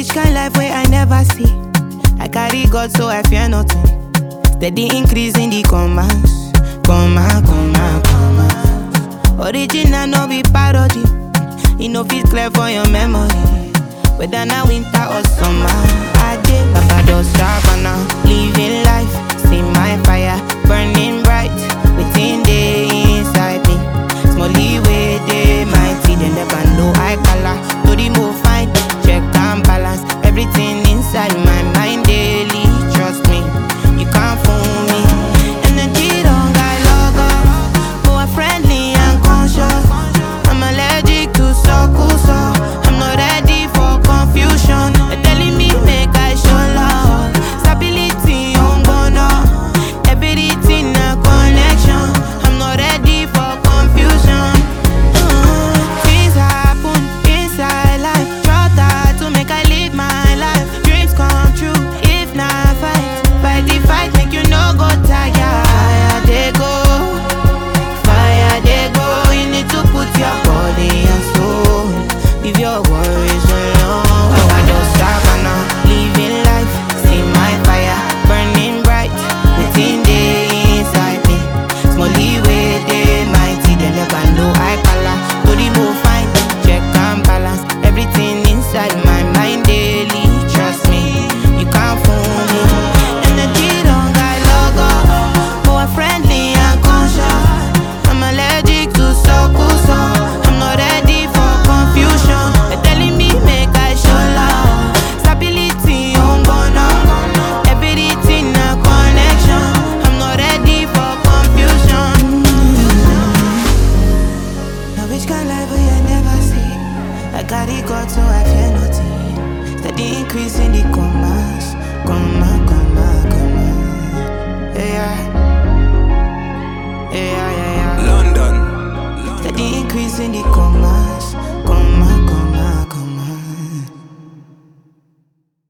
which kind life where I never see. I carry God so I fear nothing. Steady increase in the commas. Original no be parody. You know fit clear for your memory. Whether na winter or summer, I did Barbados, Savannah, living life. See my fire burning bright within the inside me. Smally way they mighty, they never know I color. To the move fine, check and balance everything inside my mind daily. Trust me, you can't fool me. Energy don't got logo, more friendly and conscious. I'm allergic to circles, so I'm not ready for confusion. They're telling me make I show love, stability on bono, everything a connection. I'm not ready for confusion. Things happen inside life, try to make I live my life. Dreams come true if not fight the fight, make you no go tire. Fire they go. You need to put your body and soul, leave your worries alone. I just Savannah, living life. See my fire burning bright within the inside me. Smally way they mighty, they never know I color. To the move fine, check and balance everything inside my mind daily. Trust me, you can't fool me. Energy don't got logo, more friendly and conscious. I'm allergic to circles, so I'm not ready for confusion. They're telling me make I show love, stability on bono, everything a connection. I'm not ready for confusion. Now which kind life will you never see? I carry God so I fear nothing. Steady increase in the commas. Yeah. London. Steady increase in the commas.